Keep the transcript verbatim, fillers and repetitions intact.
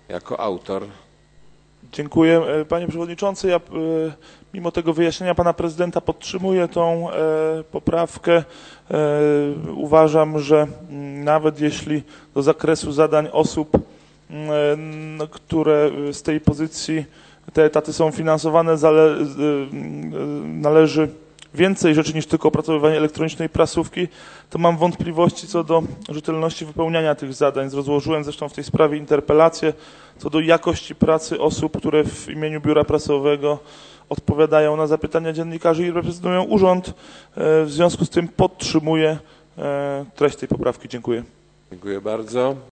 jako autor. Dziękuję. Panie Przewodniczący, ja mimo tego wyjaśnienia Pana Prezydenta podtrzymuję tą poprawkę. Uważam, że nawet jeśli do zakresu zadań osób, które z tej pozycji te etaty są finansowane, należy więcej rzeczy niż tylko opracowywanie elektronicznej prasówki, to mam wątpliwości co do rzetelności wypełniania tych zadań. Rozłożyłem zresztą w tej sprawie interpelację co do jakości pracy osób, które w imieniu Biura Prasowego odpowiadają na zapytania dziennikarzy i reprezentują urząd. W związku z tym podtrzymuję treść tej poprawki. Dziękuję. Dziękuję bardzo.